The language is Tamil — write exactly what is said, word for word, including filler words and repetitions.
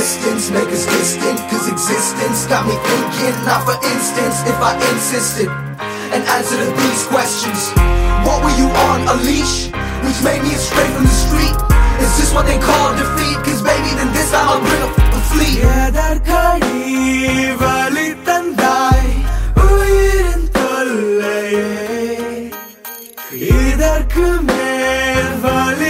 distance make us distant, cause existence got me thinking. Now for instance, if I insisted and answered these questions, what were you on, a leash? Which made me astray from the street? Is this what they call defeat? Cause baby, then this time I'll bring up the fleet. எதற்கடி வலி தந்தாய் உயிரின் தொல்லையே, இதற்கு மேல் வலி